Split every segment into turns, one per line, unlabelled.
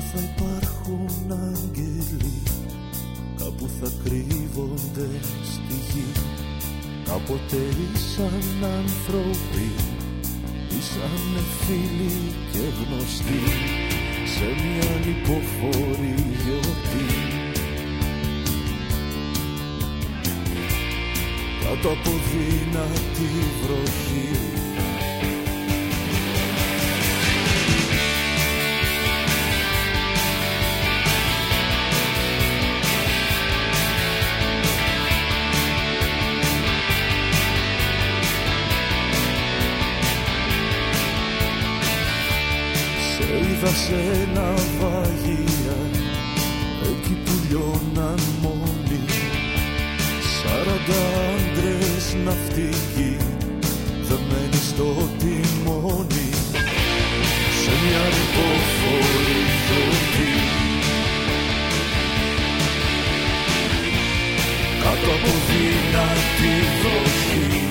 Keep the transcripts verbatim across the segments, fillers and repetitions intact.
θα υπάρχουν άγγελοι, κάπου θα κρύβονται στη γη. Κάποτε ήσαν άνθρωποι, ήσαν φίλοι και γνωστοί, σε μια λιποφόρη γιορτή. Κάτω από δυνατή βροχή, είδα σε ένα βαγία, εκεί που λιώναν μόνοι, σαράντα άντρες ναυτικοί, δεμένοι στο τιμόνι, σε μια λιποφόρη γιορτή. Κάτω από δυνατή βροχή,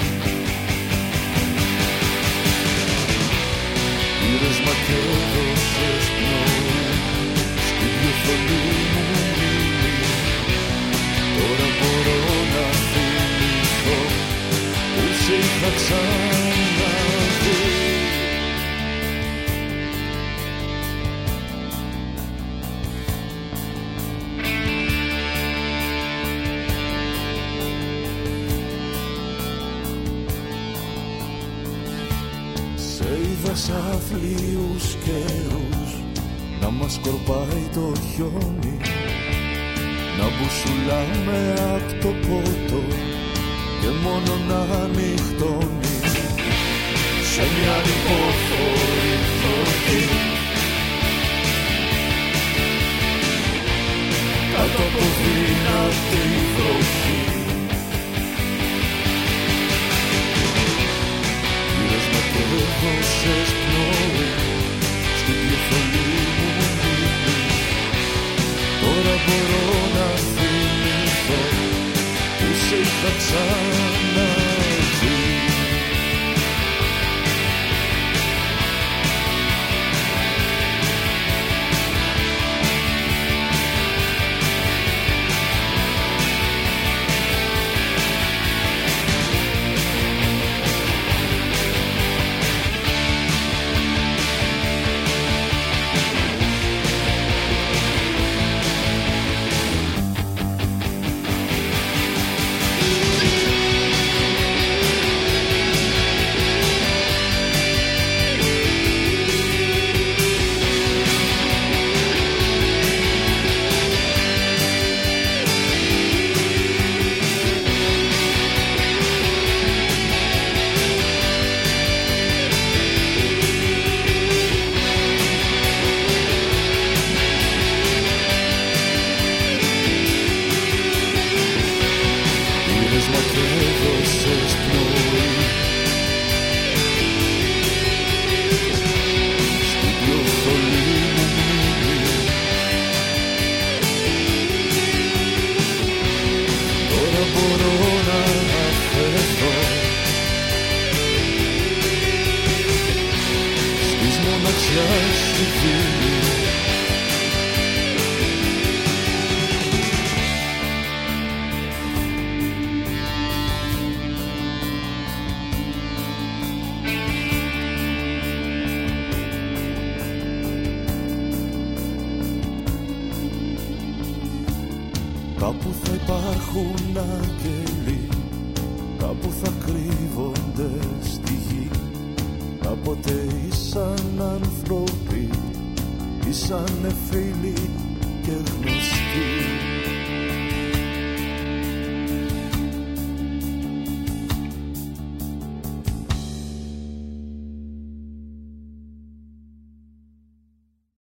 πήρες μα και έδωσες πνοή στην πιο θολή μου μνήμη. Τώρα μπορώ να θυμηθώ που σε είχα ξαναδεί. Σ' άθλιους καιρούς να μας σκορπάει το χιόνι, να μπουσουλάμε απ' το πότο και μόνο να ανοιχτώνει, σε μια λιποφόρη γιορτή. Κάτω από δυνατή βροχή, έδωσες πνοή στην πιο θολή μου μνήμη. Τώρα μπορώ να θυμηθώ που σε είχα ξαναδεί. Κάπου θα υπάρχουν άγγελοι, κάπου θα κρύβονται στη γη. Κάποτε ήσαν άνθρωποι, ήσαν φίλοι και γνωστοί.